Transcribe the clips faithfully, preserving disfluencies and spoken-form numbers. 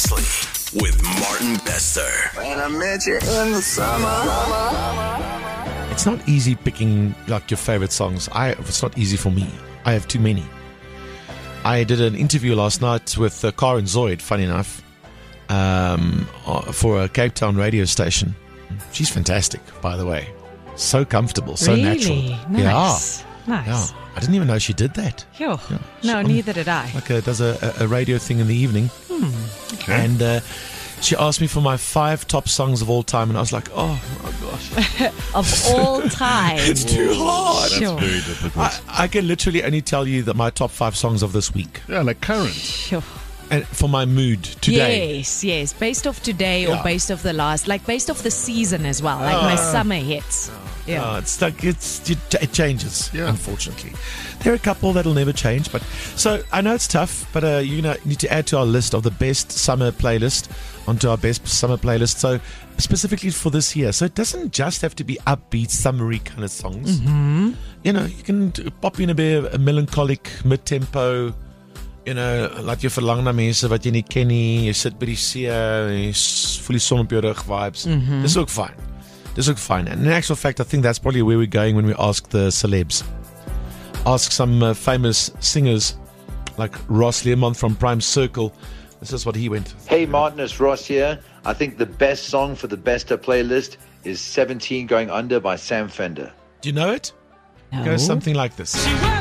Seriously, with Martin Bester. When I met you in the summer. It's not easy picking like your favorite songs. I it's not easy for me. I have too many. I did an interview last night with uh, Karen Zoid, funny enough, um, for a Cape Town radio station. She's fantastic, by the way. So comfortable, so really? natural. Nice. Yeah. Nice. Yeah. I didn't even know she did that. Yo. Yeah. No, She- neither did I. Like a, does a, a radio thing in the evening. Hmm. And uh, she asked me for my five top songs of all time, and I was like, oh my gosh. Of all time. It's too hard. Sure. That's very difficult. I, I can literally only tell you that my top five songs of this week. yeah, like current. Sure. And for my mood today. Yes, yes. Based off today Yeah. or based off the last, like based off the season as well, like my summer hits. Yeah. Uh, it's like it's it, it changes, Yeah. unfortunately. There are a couple that'll never change, but so I know it's tough, but uh, you know, need to add to our list of the best summer playlist onto our best summer playlist. So specifically for this year, so it doesn't just have to be upbeat, summery kind of songs. Mm-hmm. You know, you can d- pop in a bit of a melancholic, mid-tempo. You know, laat jy verlang na mense wat jy nie ken nie. Jy sit by die see, jy s- voel die son op jou rug vibes. Mm-hmm. Dis ook fine. Dis ook fine. And in actual fact, I think that's probably where we're going when we ask the celebs. Ask some uh, famous singers like Ross Learmonth from Prime Circle. This is what he went. Hey Martin, it's Ross here. I think the best song for the Bester playlist is seventeen Going Under by Sam Fender. Do you know it? No. It goes something like this.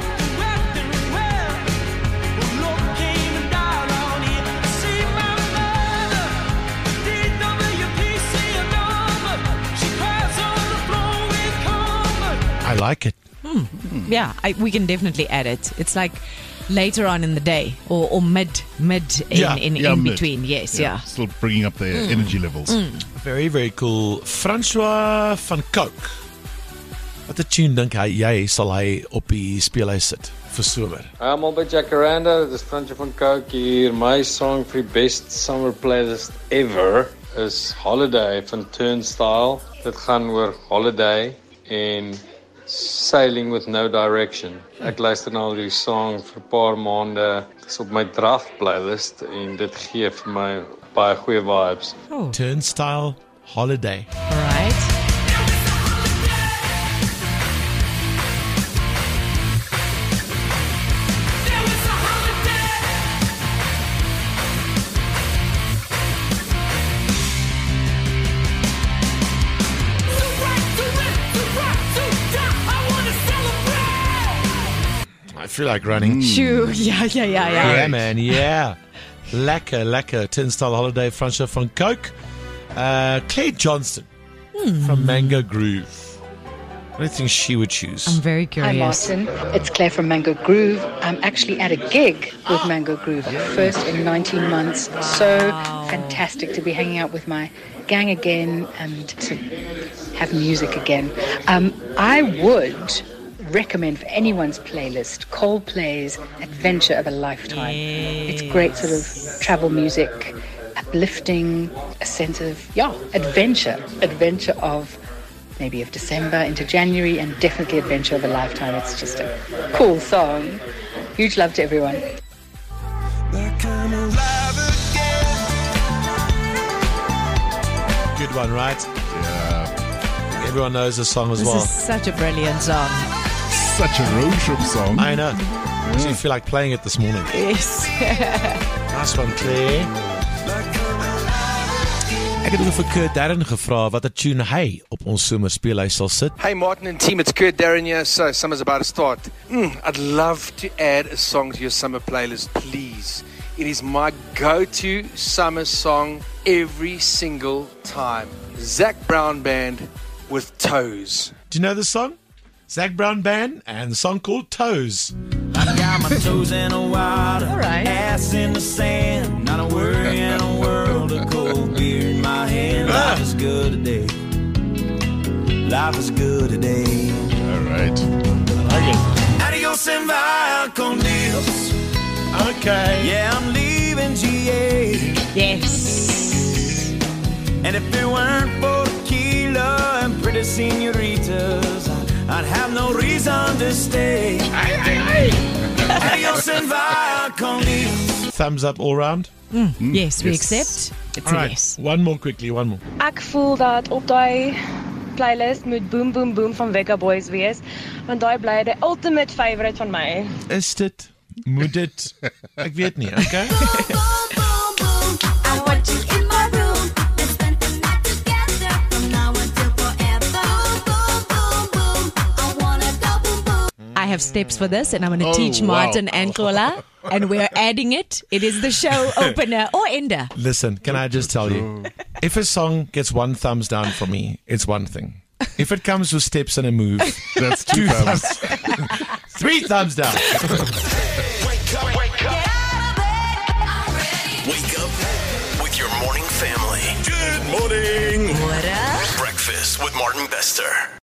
I like it. Yeah, I, we can definitely add it. It's like later on in the day or, or mid mid in, Yeah, in, yeah, in mid. between. Yes, yeah. Still bringing up their energy levels. Very, very cool. François van Cooke. Wat 'n tune dink hy jy sal hy op die speellys sit vir somer? I'm all by Jacaranda. This is Fransje van Coke hier. My song for the best summer playlist ever is Holiday van Turnstile. Dit gaan oor holiday en sailing with no direction. Ek luister na die song vir 'n paar maande. Dit is op my draft playlist en dit gee vir my baie goeie vibes. Oh, Turnstile Holiday. all right. I feel like running. Shoo. Yeah, yeah, yeah, yeah. Yeah, man, yeah. Lekker, lekker. Turnstile Holiday, François van Cooke. Uh, Claire Johnston from Mango Groove. What do you think she would choose? I'm very Hi curious. Martin, it's Claire from Mango Groove. I'm actually at a gig with Mango Groove, first in nineteen months. So fantastic to be hanging out with my gang again and to have music again. Um, I would recommend for anyone's playlist Coldplay's Adventure of a Lifetime. It's great sort of travel music, uplifting, a sense of, yeah, adventure. Adventure of maybe of December into January, and definitely Adventure of a Lifetime. It's just a cool song. Huge love to everyone. Good one, right? Yeah. Everyone knows the song as This well. is such a brilliant song. Such a road trip song. I know. I actually feel like playing it this morning. Yes. Nice one, Claire. Ek het ook vir Kurt Darren gevra wat 'n tune hy op ons somer speellys sal sit. Hey Martin and team, it's Kurt Darren here. So summer's about to start. Mm, I'd love to add a song to your summer playlist, please. It is my go-to summer song every single time. Zach Brown Band with Toes. Do you know the song? Zach Brown Band and the song called Toes. I got my toes in the water, All right. ass in the sand, not a worry in a world, a cold beer in my hand. Life is good today. Life is good today. All right. I like it. Adios and via con Dios. Okay. Yeah, I'm leaving G A. Yes. And if it weren't for tequila and pretty senoritas, I'd have no reason to stay. Adios and via con Dios. Thumbs up all round. Yes, we yes. accept. It's All a right, yes. one more quickly, one more. Ek voel dat op daai playlist moet Boom Boom Boom van Weka Boys wees, want daai bly die ultimate favourite van my. Is dit? Moet dit? Ek weet nie, okay? I want you in my room. Let's spend the night together from now until forever. Boom, boom, boom. I wanna go boom, boom. I have steps for this, and I'm going to Oh, teach wow. Martin and Kola, and we're adding it. It is the show opener or ender. Listen, can I just tell you? If a song gets one thumbs down from me, it's one thing. If it comes with steps and a move, That's two thumbs. three thumbs down. Wake up, wake up. Wake up with your morning family. Good morning. What up? Breakfast with Martin Bester.